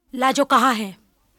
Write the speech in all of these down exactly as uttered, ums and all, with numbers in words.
लाजो कहाँ है?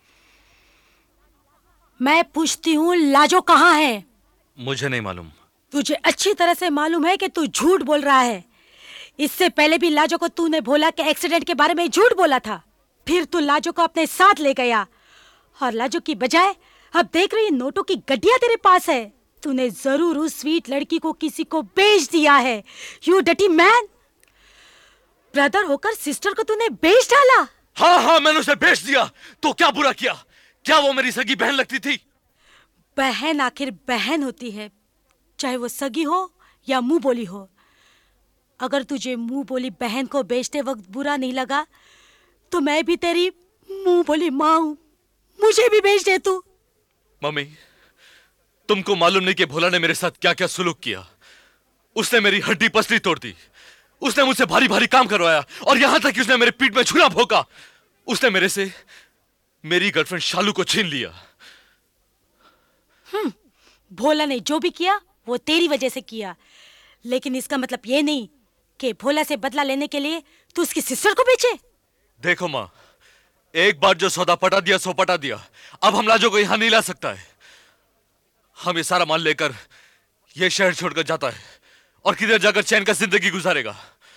मैं पूछती हूँ, लाजो कहाँ है? मुझे नहीं मालूम। तुझे अच्छी तरह से मालूम है कि तू झूठ बोल रहा है। इससे पहले भी लाजो को तूने बोला कि एक्सीडेंट के बारे में झूठ बोला था। फिर तू लाजो को अपने साथ ले गया और लाजो की बजाय अब देख रही नोटों की गड्डियां तेरे पास है। तूने जरूर उस स्वीट लड़की को किसी को बेच दिया है। You dirty man. ब्रदर होकर सिस्टर को तूने बेच डाला। हाँ हाँ, मैंने उसे बेच दिया। तो क्या बुरा किया? क्या वो मेरी सगी बहन लगती थी? बहन आखिर बहन होती है, चाहे वो सगी हो या मुंह बोली हो। अगर तुझे मुंह बोली बहन को बेचते वक्त बुरा नहीं लगा तो मैं भी तेरी मुंह बोली माँ हूं। मुझे भी बेच दे तू। मम्मी, तुमको मालूम नहीं कि भोला ने मेरे साथ क्या क्या सुलूक किया। उसने मेरी हड्डी पसली तोड़ दी। उसने मुझसे भारी भारी काम करवाया और यहां तक कि उसने मेरे पीठ में छुरा भोंका। उसने मेरे से मेरी गर्लफ्रेंड शालू को छीन लिया। हम्म, भोला ने जो भी किया वो तेरी वजह से किया, लेकिन इसका मतलब ये नहीं कि भोला से बदला लेने के लिए तू उसकी सिस्टर को बेचे। देखो माँ, एक बार जो सौदा पटा दिया सो पटा दिया। अब हम लाजो को यहां नहीं ला सकता है। हम ये सारा माल लेकर ये शहर छोड़कर जाता है और किधर जाकर चैन का जिंदगी गुजारेगा।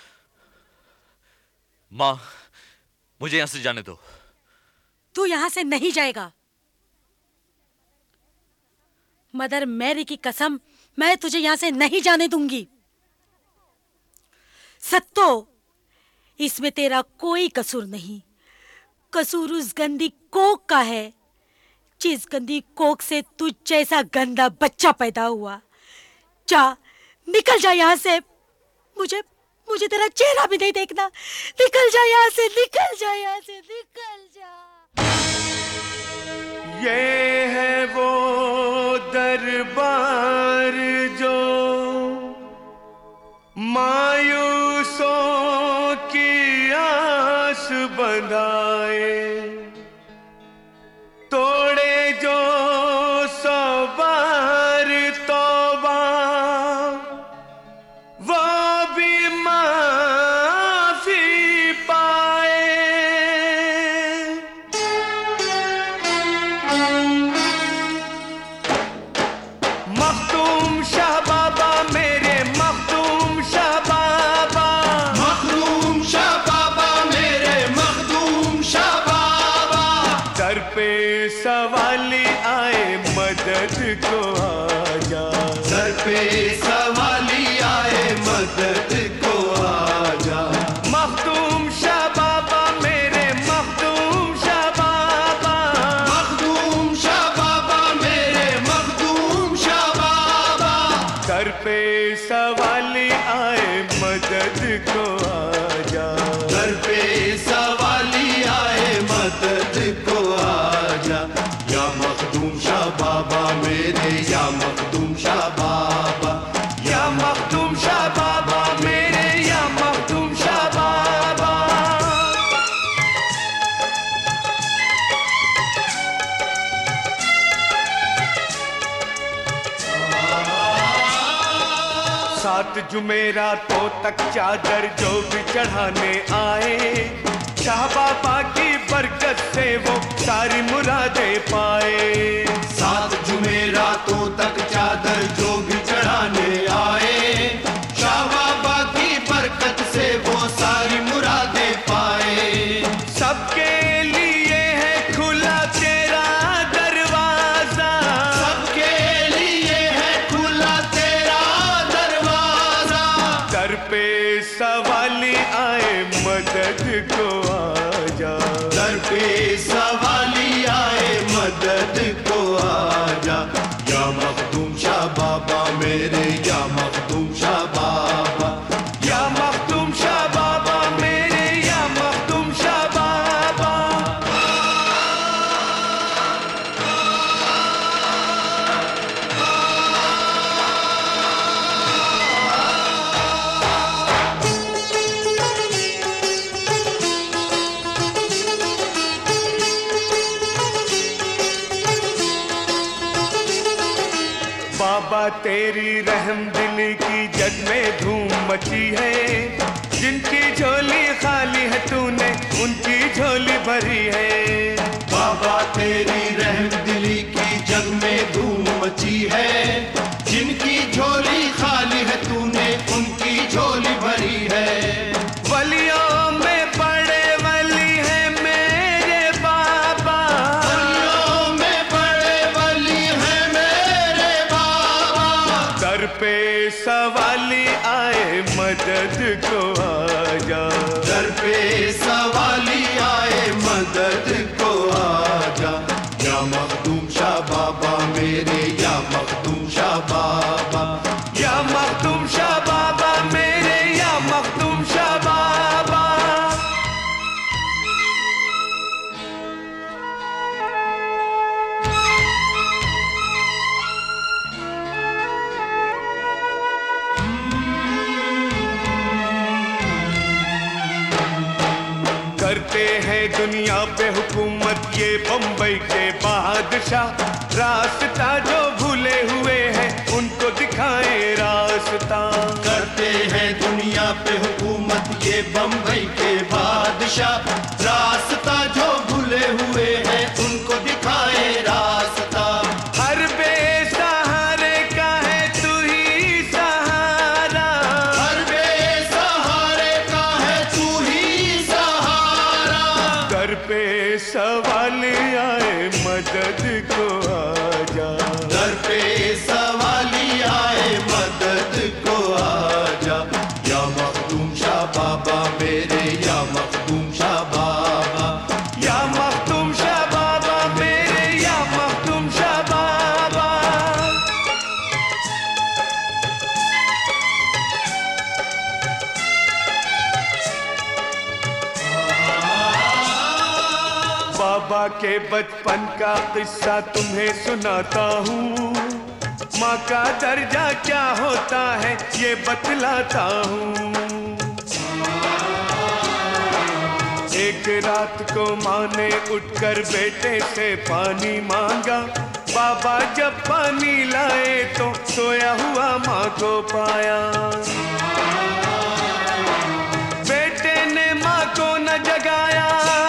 माँ, मुझे यहां से जाने दो। तू यहां से नहीं जाएगा। मदर मैरी की कसम, मैं तुझे यहां से नहीं जाने दूंगी। सत्तो, इसमें तेरा कोई कसूर नहीं। कसूर उस गंदी कोक का है जिस गंदी कोक से तुझ जैसा गंदा बच्चा पैदा हुआ। जा, निकल जा यहाँ से। मुझे मुझे तेरा चेहरा भी नहीं देखना। निकल जा यहाँ से, निकल जा यहाँ से, निकल जा। ये है वो दरबार जो मायूसों की आस बंधाए, तोड़े जो सवार तौबा वो भी माफी पाए। मखदूम शाह बाबा मेरे, मखदूम शाह बाबा, मखदूम शाह बाबा मेरे, मखदूम शाह बाबा। सर पे सवाली आए मदद को आजा, सर पे सवाली आए मदद को आजा। मखदूम शाह बाबा मेरे, मखदूम शाह बाबा, मखदूम शाह बाबा मेरे, मखदूम शाह बाबा। सर पे सवाली आए मदद को आजा, सर पे सवाली आए मदद को आजा। या मखदूम शाह बाबा मेरे, या मखदूम शाह बाबा, या मखदूम शाह बाबा मेरे, या मखदूम शाह बाबा। सात जुमेरातों तक चादर जो भी चढ़ाने आए, शाह बाबा की बरकत से वो सारी मुरादें पाए। सात जुमेरातों तक चादर जो भी चढ़ाने आए, शाह बाबा की बरकत से वो सारी मुरादें पाए। सबके लिए है खुला तेरा दरवाजा, सबके लिए है खुला तेरा दरवाजा। सर पे सवाली आए मदद को आजा, दर पे सवाली आए मदद को आजा। या मखदूम शाह बाबा मेरे, या मखदूम शाह बाबा, या मखदूम शाह बाबा मेरे, या मखदूम शाह बाबा। बाबा तेरी रहम दिल की जग में धूम मची है, जिनकी झोली खाली है तूने उनकी झोली भरी है। बाबा तेरी रहमदिली की जग में धूम मची है, जिनकी झोली खाली है तूने उनकी झोली भरी है। वलियों में बड़े वली है मेरे बाबा, वलियों में बड़े वली है मेरे बाबा। दर पे सवाली आए मदद को आजा, दर पे सवाली आए मदद को आजा। या मखदूम शाह बाबा मेरे, या मखदूम शाह बाबा, या मखदूम शाह बाबा मेरे, या मखदूम शाह बाबा। करते हैं दुनिया पे हुकूमत ये बम्बई के बादशाह, रास्ता जो भूले हुए हैं उनको दिखाए रास्ता। करते हैं दुनिया पे हुकूमत ये बम्बई के बादशाह, रास्ता जो भूले हुए हैं उनको दिखाए रास्ता। हर बेसहारे का है तू ही सहारा, हर बेसहारे का है तू ही सहारा। दर पे सवाल आए मदद को आजा, दर पे सवाली आए मदद को आजा। या मखदूम शाह बाबा मेरे, या मखदूम शाह बाबा, या मखदूम शाह बाबा मेरे, या मखदूम शाह बाबा। बाबा के बचपन का किस्सा तुम्हें सुनाता हूँ, माँ का दर्जा क्या होता है ये बतलाता हूँ। एक रात को माँ ने उठकर बेटे से पानी मांगा, बाबा जब पानी लाए तो सोया हुआ माँ को पाया। बेटे ने माँ को न जगाया,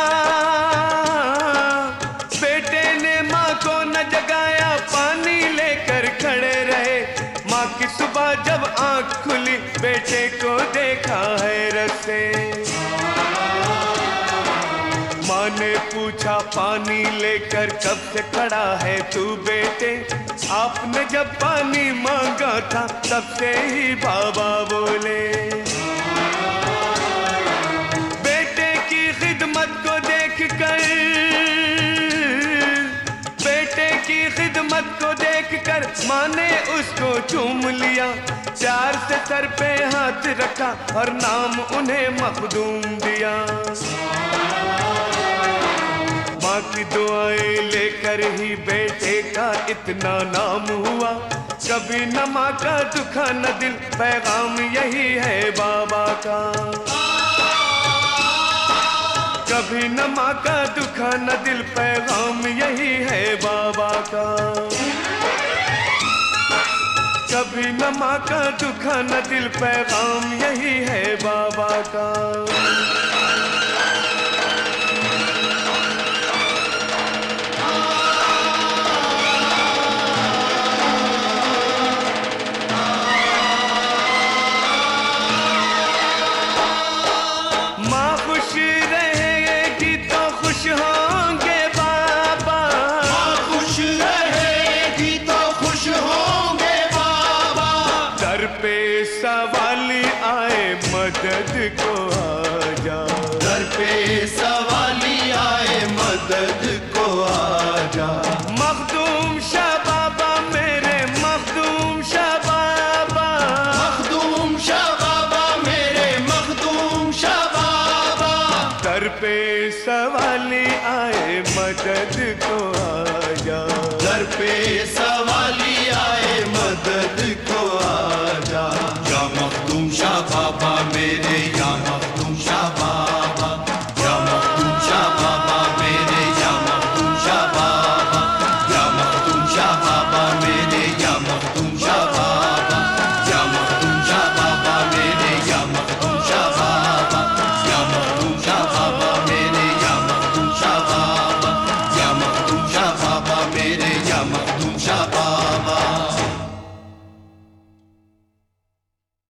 बेटे ने माँ को न जगाया, पानी लेकर खड़े रहे। माँ की सुबह जब आंख खुली बेटे को देखा हैरत से। माँ ने पूछा पानी लेकर कब से खड़ा है तू बेटे, आपने जब पानी मांगा था तब से ही बाबा बोले। बेटे की खिदमत को देख कर, बेटे की खिदमत को देखकर माँ ने उसको चूम लिया, प्यार से सर पे हाथ रखा और नाम उन्हें मखदूम दिया। माँ की दुआएं लेकर ही बेटे का इतना नाम हुआ, कभी न माँ का दुखा न दिल, पैगाम यही है बाबा का। कभी न माँ का दुखा न दिल, पैगाम यही है बाबा का। कभी न माँ का दुखा न दिल, पैगाम यही है बाबा का। माँ खुश रहेगी तो खुश होंगे बाबा, माँ खुश रहेगी तो खुश होंगे बाबा। दर पे सवाली आए मदद को आजा, दर पे सवाली आए मदद को आजा। मखदूम शाह बाबा मेरे, मखदूम शाह बाबा, मखदूम शाह बाबा मेरे, मखदूम शाह बाबा। दर पे सवाली आए मदद को आजा, दर पे सवाली आए मदद को